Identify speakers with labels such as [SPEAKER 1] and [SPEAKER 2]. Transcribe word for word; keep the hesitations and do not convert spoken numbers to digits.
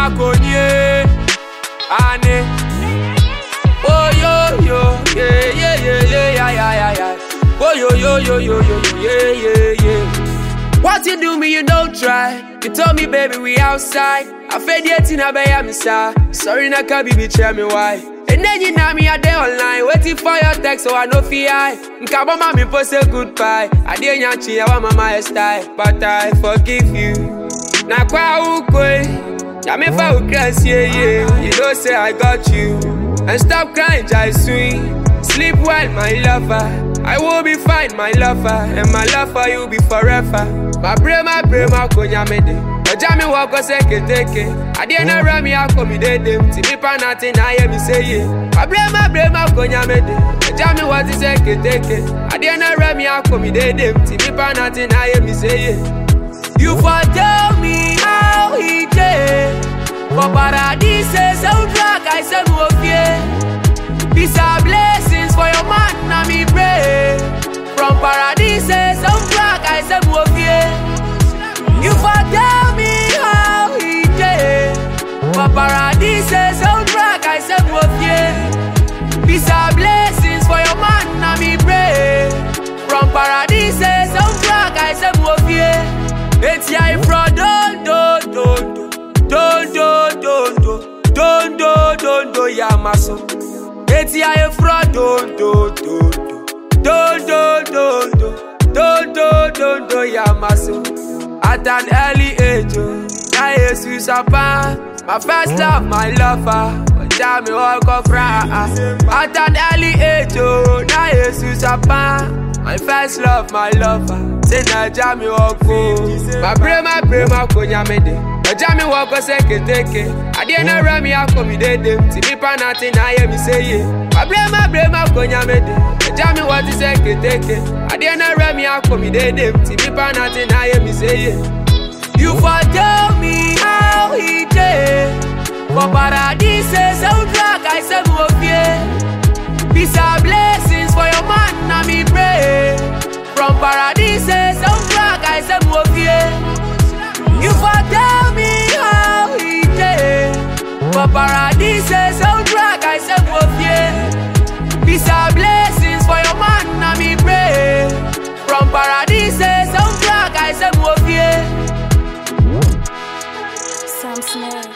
[SPEAKER 1] makonye, ane. Oh yo yo, yeah yeah yeah yeah yeah yeah yeah. Oh yo yo yo yo yo yo yeah yeah yeah. What you do me, you don't try. You told me, baby, we outside. I fed yet in a bay, I'm sorry, na can be tell me why. And then you know me a day online, waiting for your text, so I know fear. Nkabo mami post a goodbye. I didn't yachi, I want my style, but I forgive you. Na kwa ukwe, na me fa ukras, yeah yeah. You know say I got you, and stop crying, jai sweet. Sleep well, my lover. I will be fine, my lover, and my love for you be forever. My brain, my brain, my konya mede. Ojami wako seke teke. Adiena rami ako mi dede. Timi pa nati na ye mi say ye. My brain, my brain, my konya mede. Ojami wati seke teke. Adiena rami ako mi dede. Timi pa nati na ye mi say ye. You for tell me how he did. For paradise, so drag I said wo fie. These are blessings for your man, na me pray. From paradise, some drag I said wo fie. You for tell me how he did. For paradise, some drag I said wo fie. These are blessings for your man, na me pray. From paradise, some drag I said wo fie. It's ya from don do do do do do do do do do do ya maso. It's ya from don do do do do do do do do do do ya maso. At an early age, I Jesus apa. My first love, my lover. Tell me all go cry. At an early age, I Jesus apa. My first love, my lover. Say na jami wako. My brain, my brain, my konya mede. Na jami wako seke teke. Adiena rami ako mi dede. Timi pa nati na ye mi say ye. My brain, my brain, my konya mede. Na jami wati seke teke. Adiena rami ako mi dede. Timi pa nati na ye mi say ye. You for tell me how he did. For paradise, so drag I said wo fie. These are blessings for your man, na me pray. From paradise, some drag I said wo fie. You for tell me how he did. For paradise, some drag I said wo fie. These are blessings for your man, na me pray. From paradise, some drag I said wo fie.
[SPEAKER 2] Sam Smith.